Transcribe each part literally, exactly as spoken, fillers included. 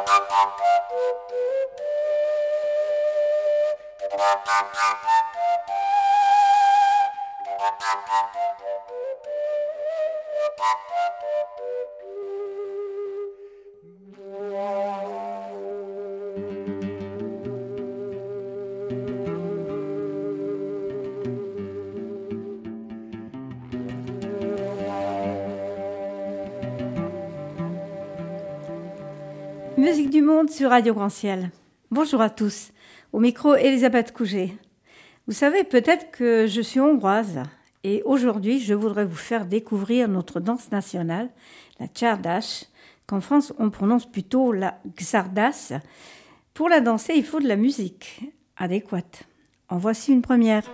Musique du monde sur Radio Grand Ciel. Bonjour à tous. Au micro, Elisabeth Couget. Vous savez peut-être que je suis hongroise et aujourd'hui, je voudrais vous faire découvrir notre danse nationale, la Csárdas, qu'en France, on prononce plutôt la Xardas. Pour la danser, il faut de la musique adéquate. En voici une première.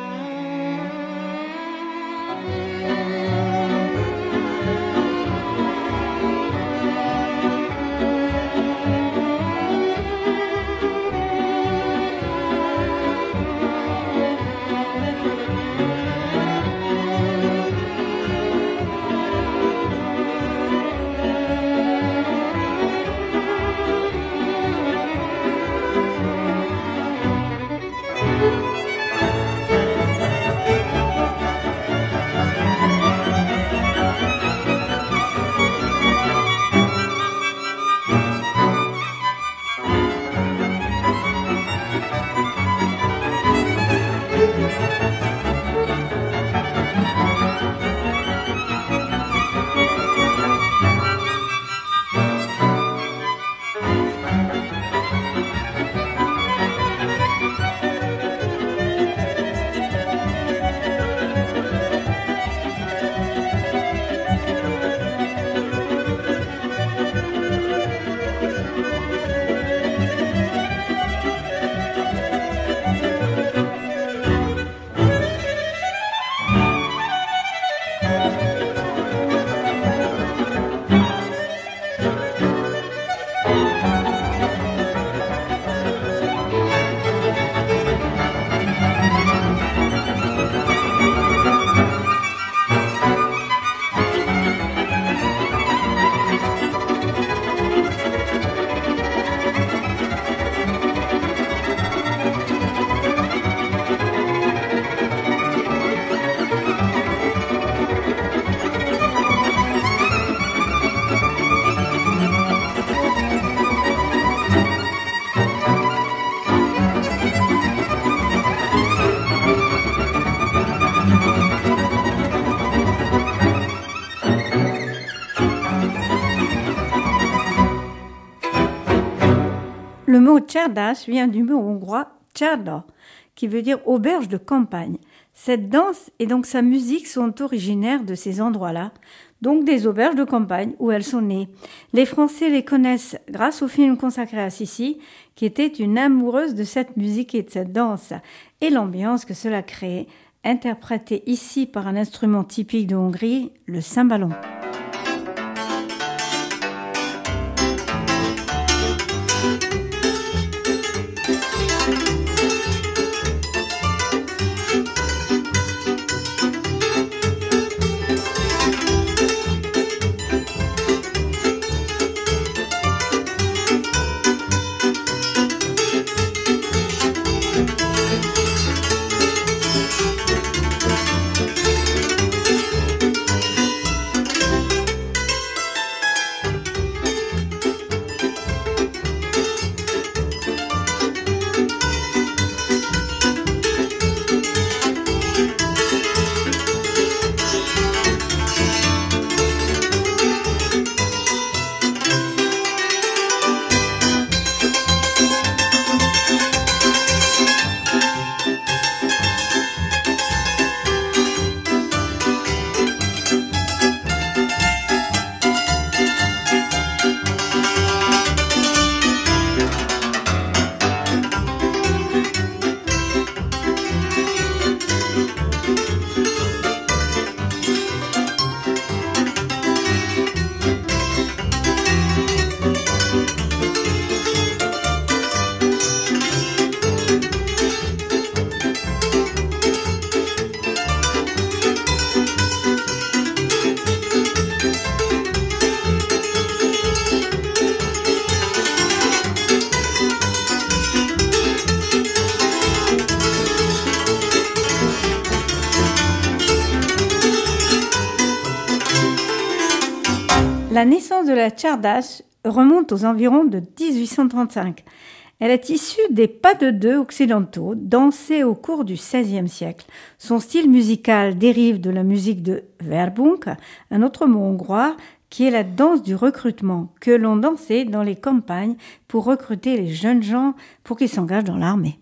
Le mot Csárdas vient du mot hongrois csárda, qui veut dire auberge de campagne. Cette danse et donc sa musique sont originaires de ces endroits-là, donc des auberges de campagne où elles sont nées. Les Français les connaissent grâce au film consacré à Sissi, qui était une amoureuse de cette musique et de cette danse, et l'ambiance que cela crée, interprétée ici par un instrument typique de Hongrie, le cymbalon. La naissance de la tchardash remonte aux environs de dix-huit cent trente-cinq. Elle est issue des pas de deux occidentaux dansés au cours du seizième siècle. Son style musical dérive de la musique de Verbunk, un autre mot hongrois qui est la danse du recrutement, que l'on dansait dans les campagnes pour recruter les jeunes gens pour qu'ils s'engagent dans l'armée.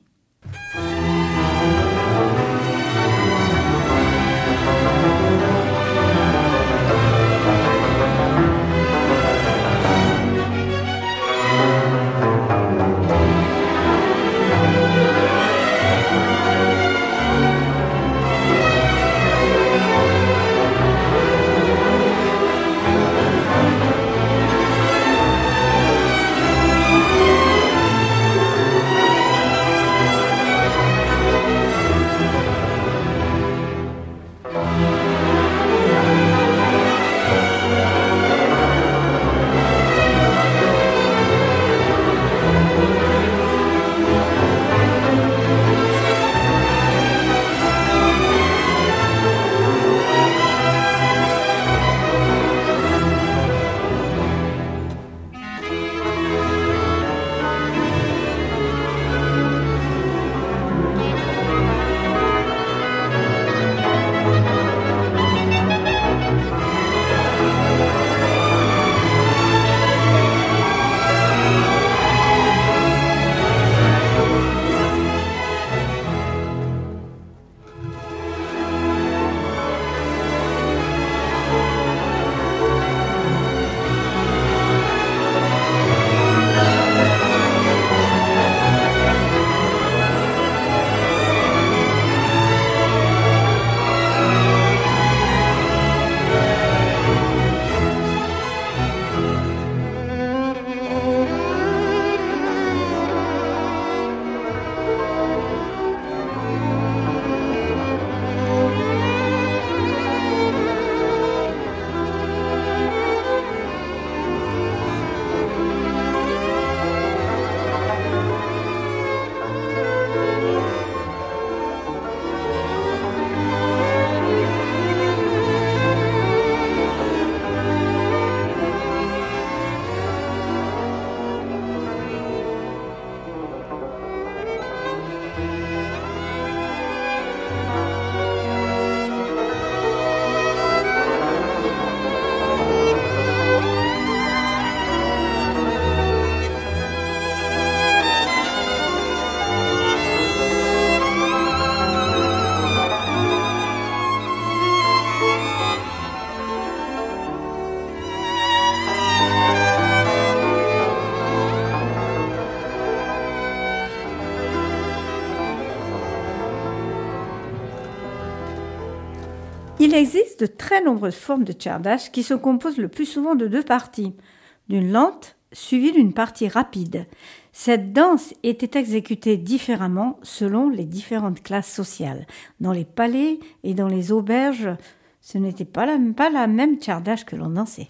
Il existe de très nombreuses formes de tchardash qui se composent le plus souvent de deux parties, d'une lente suivie d'une partie rapide. Cette danse était exécutée différemment selon les différentes classes sociales. Dans les palais et dans les auberges, ce n'était pas la, pas la même tchardash que l'on dansait.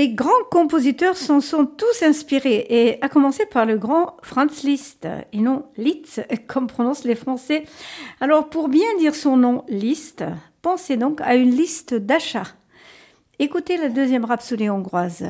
Les grands compositeurs s'en sont tous inspirés, et à commencer par le grand Franz Liszt, et non Liszt, comme prononcent les Français. Alors, pour bien dire son nom, Liszt, pensez donc à une liste d'achats. Écoutez la deuxième rhapsodie hongroise.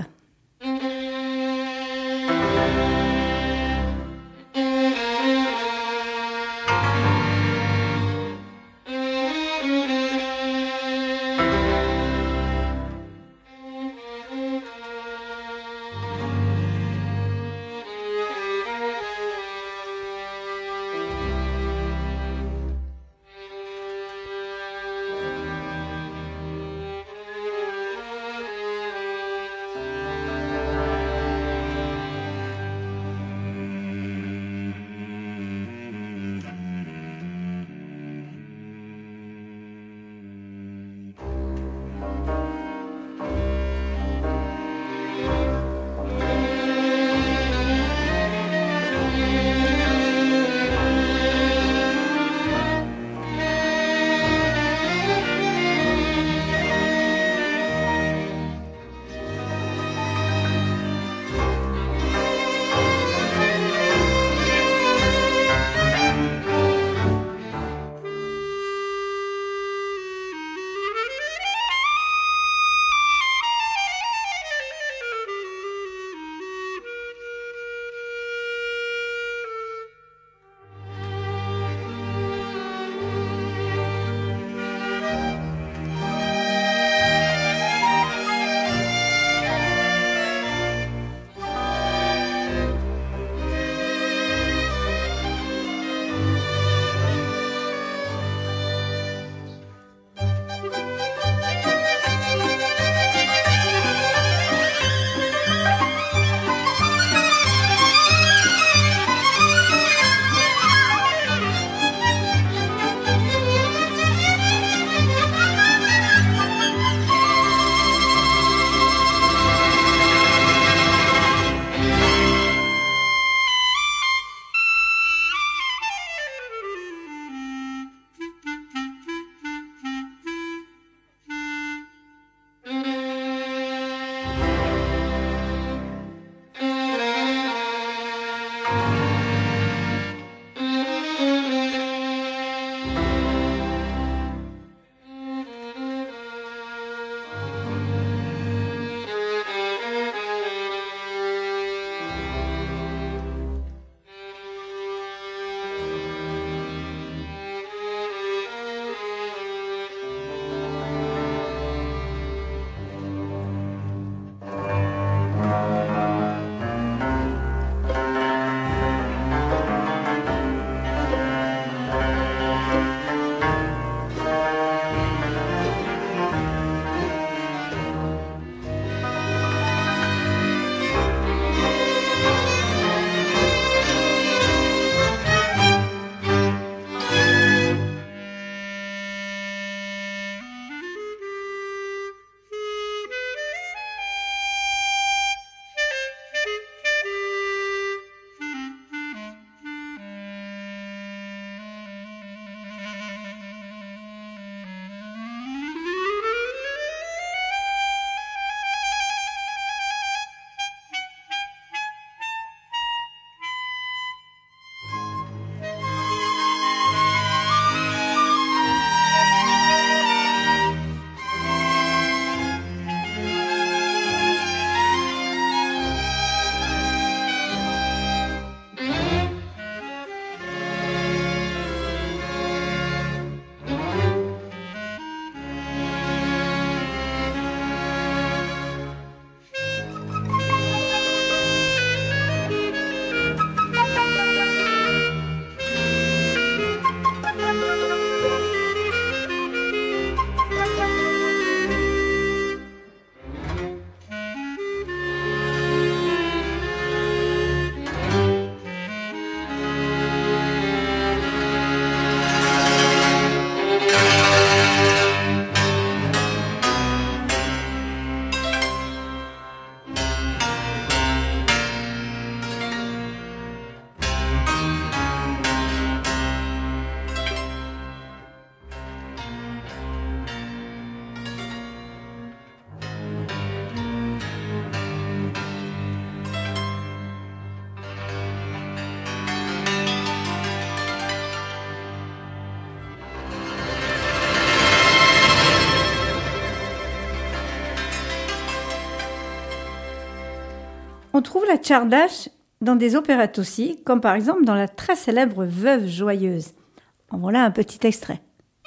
On trouve la Tchardach dans des opérettes aussi, comme par exemple dans la très célèbre Veuve joyeuse. En voilà un petit extrait.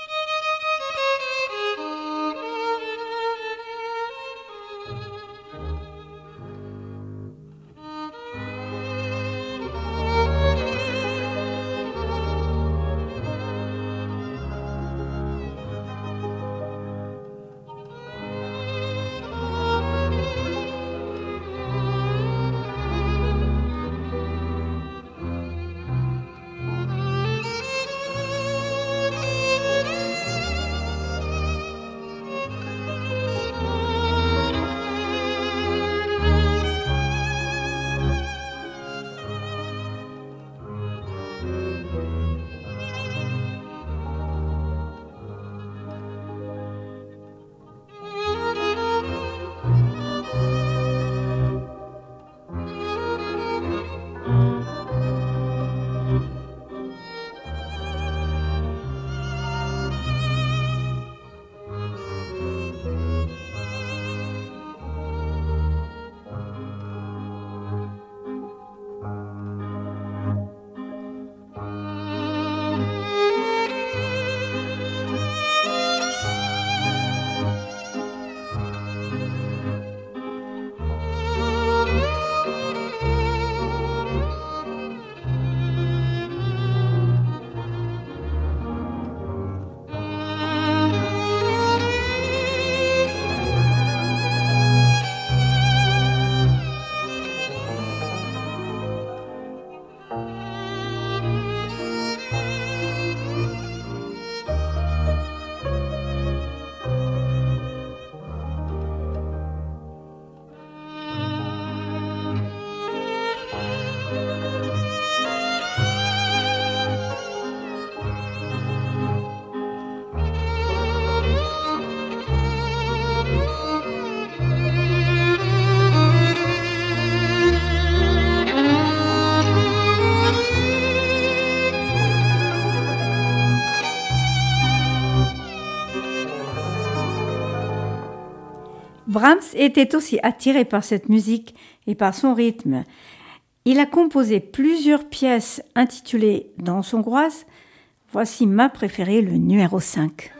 Brahms était aussi attiré par cette musique et par son rythme. Il a composé plusieurs pièces intitulées Danse hongroise. Voici ma préférée, le numéro cinq.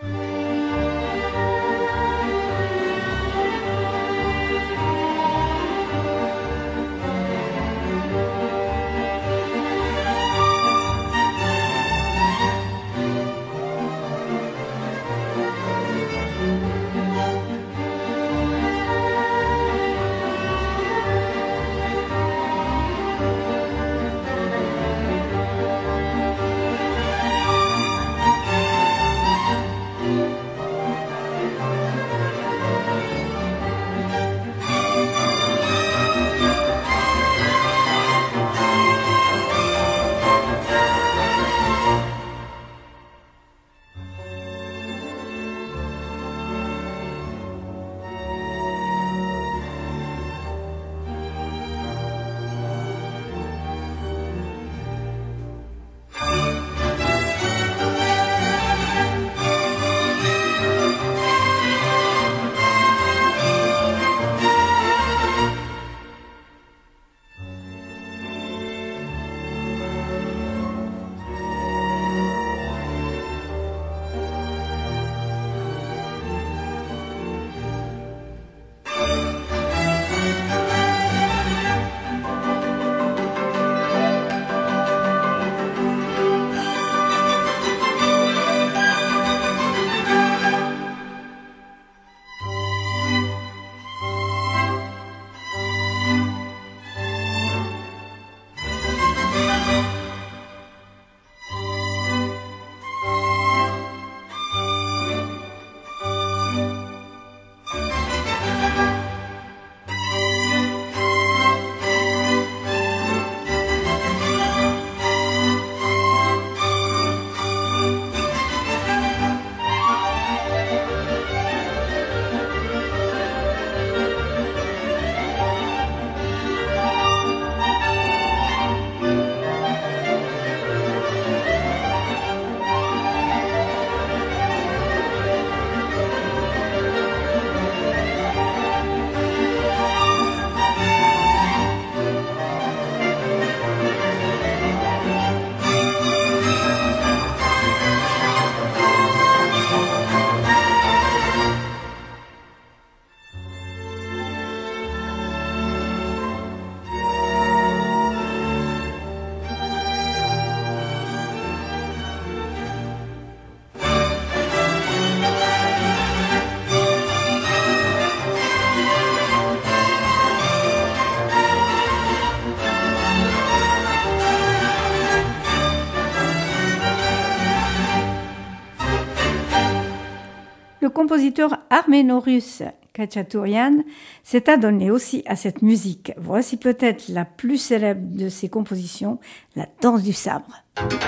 compositeur arméno-russe Khachaturian s'est adonné aussi à cette musique. Voici peut-être la plus célèbre de ses compositions, la danse du sabre.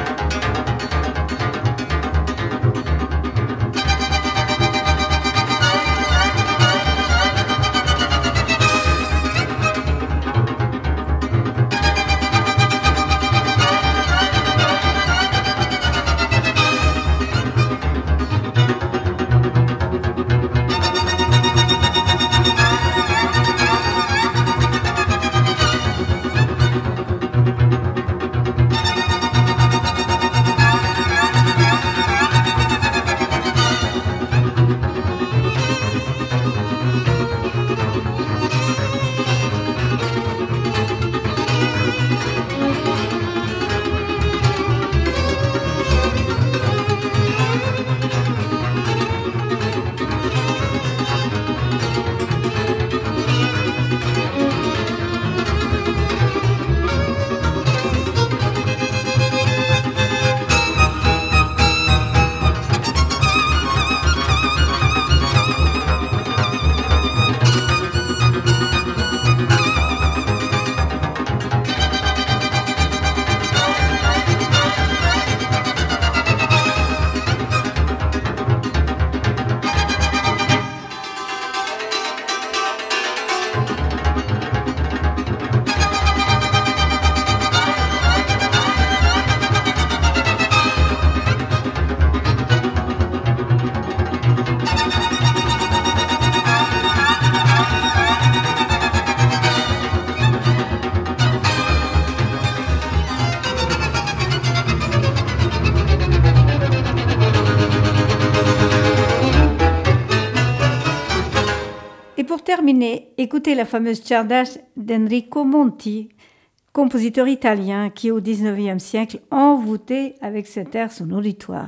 Pour terminer, écoutez la fameuse Czardas d'Enrico Monti, compositeur italien qui, au dix-neuvième siècle, envoûtait avec cet air son auditoire.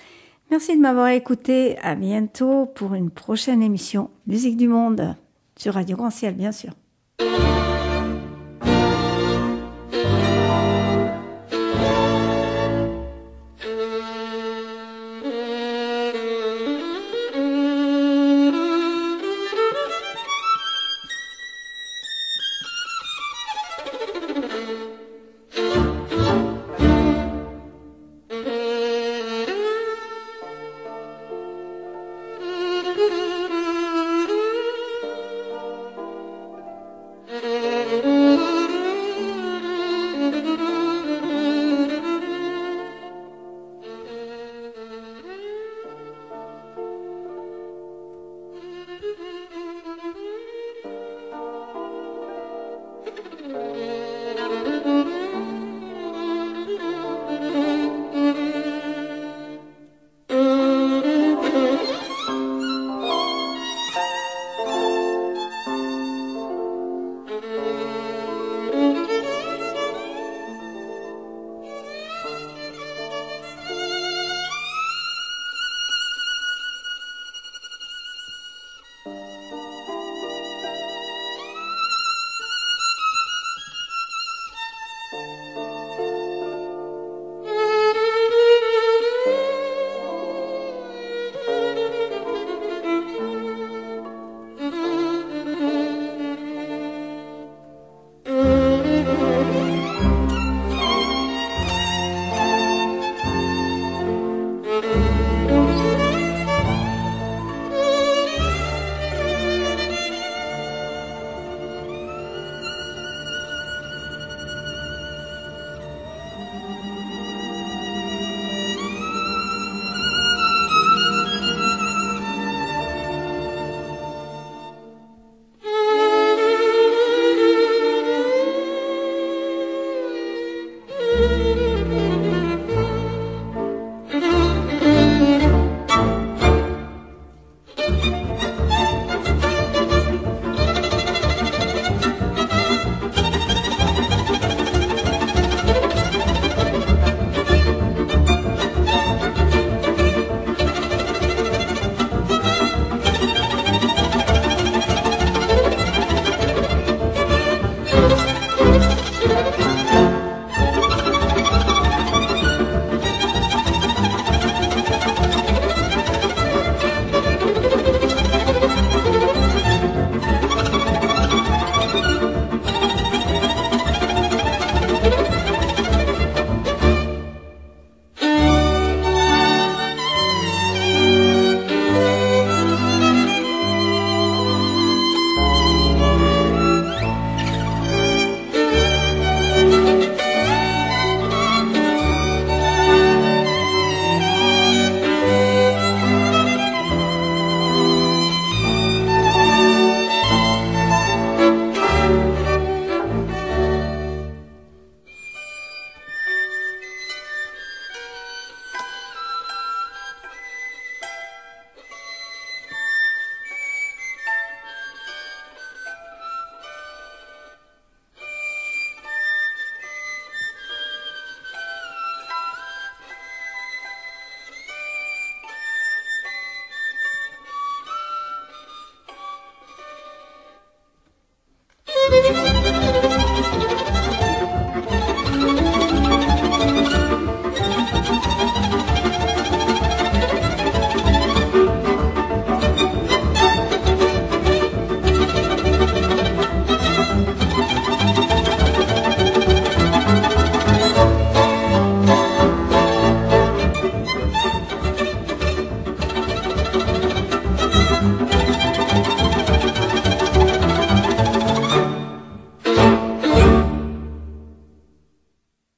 Merci de m'avoir écouté. À bientôt pour une prochaine émission Musique du Monde, sur Radio Grand Ciel, bien sûr.